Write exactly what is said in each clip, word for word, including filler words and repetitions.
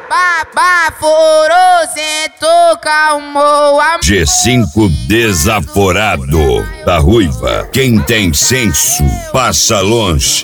Baforou, sentou, calmou a... G cinco desaforado da Ruiva. Quem tem senso, passa longe.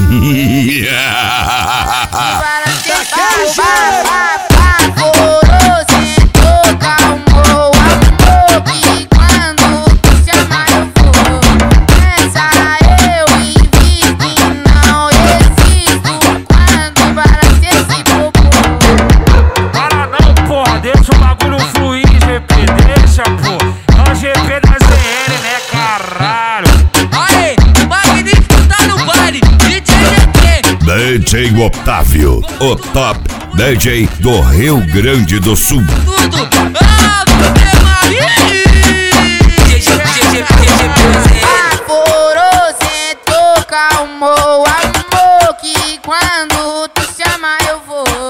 Baforou, sentou, calmou amor, que quando tu chama eu vou. Nessa eu invisto e não existo quando para ser esse bobo. Para não, porra, deixa o bagulho fluir, G P, deixa, pô. É o G P da Z N, né, caralho? Aê, o magnífico tá no baile, D J G P. D J Otávio, o top D J do Rio Grande do Sul. Tudo, ah, você Maria. Baforou, sentou, calmou amor, que quando tu chama eu vou.